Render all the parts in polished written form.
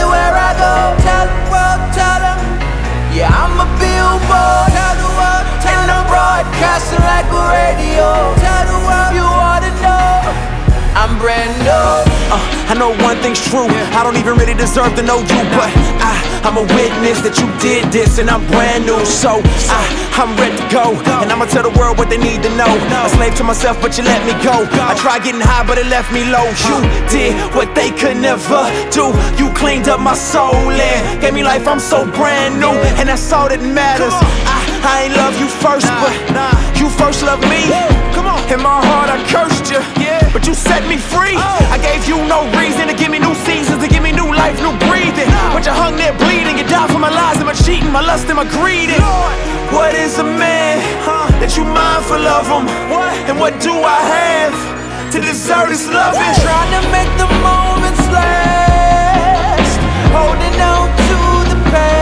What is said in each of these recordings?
everywhere I go. Tell the world, tell them. Yeah, I'm a billboard. Tell the world, and I'm broadcasting like a radio. Tell the world you ought to know. I'm brand new. I know one thing's true, I don't even really deserve to know you, but I'm a witness that you did this and I'm brand new. So I'm ready to go, and I'ma tell the world what they need to know. A slave to myself, but you let me go. I tried getting high, but it left me low. You did what they could never do. You cleaned up my soul and gave me life, I'm so brand new, and that's all that matters. I ain't love you first, but you first loved me. In my heart I cursed you, but you set me free. I gave you no reason to give me new seasons, to give me new life, new breathing. But you hung there bleeding, you died for my lies and my cheating, my lust and my greed. What is a man that you mindful of him? And what do I have to deserve this loving? Trying to make the moments last, holding on to the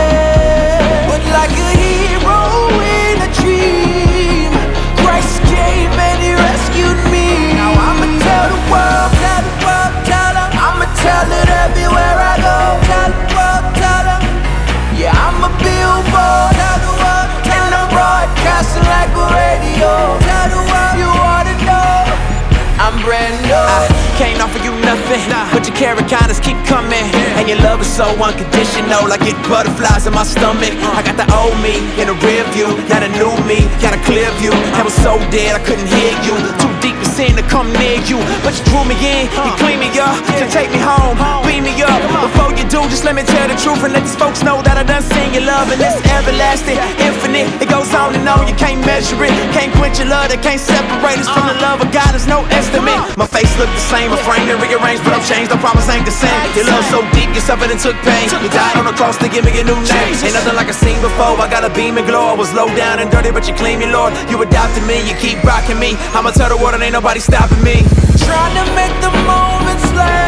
past, but like a hero in a dream, Christ came and he rescued me. Now I'ma tell the world, tell the world, tell them. I'ma tell it everywhere I go. Tell the world, tell them. Yeah, I'm a billboard. Tell the world, and I'm broadcasting like a radio. Tell the world you ought to know. I'm brand new. I can't offer you nothing, but your carrot kindness keep coming, and your love is so unconditional. I get butterflies in my stomach. I got the old me in the rear view, now the new me got a clear view. I was so dead I couldn't hear you, too deep in sin to come near you, but you drew me in, you clean me up, to take me home, beam me up. Before you do, just let me tell the truth and let these folks know that I done seen your love, and it's everlasting, infinite. It goes on and on, you can't measure it, can't quench your love, that can't separate us from the love of God. There's no estimate. My face look the same, my frame and rearranged, but I'm changed. No promise ain't the same. Your love so deep, you suffered and took pain. You died on the cross to give me a new name. Ain't nothing like I seen before. I got a beam and glow. I was low down and dirty, but you clean me, Lord. You adopted me, you keep rocking me. I'ma tell the world and ain't nobody stopping me. Trying to make the moments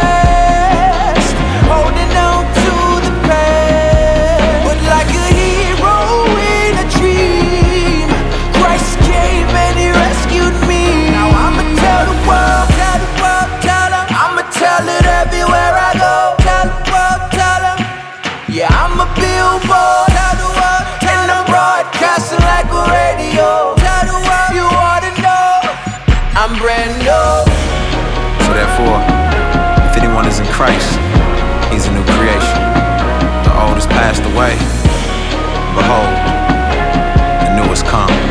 last, holding on to the past, but like a hero in a dream, Christ came and he rescued me. Now I'ma tell the world, tell the world, tell them. I'ma tell it everywhere I go. Tell the world, tell them. Yeah, I'm a billboard. Tell the world, and I'm broadcasting like a radio. Tell the world you ought to know. I'm brand new. So therefore, if anyone is in Christ, he's a new creation. The old has passed away. Behold, the new has come.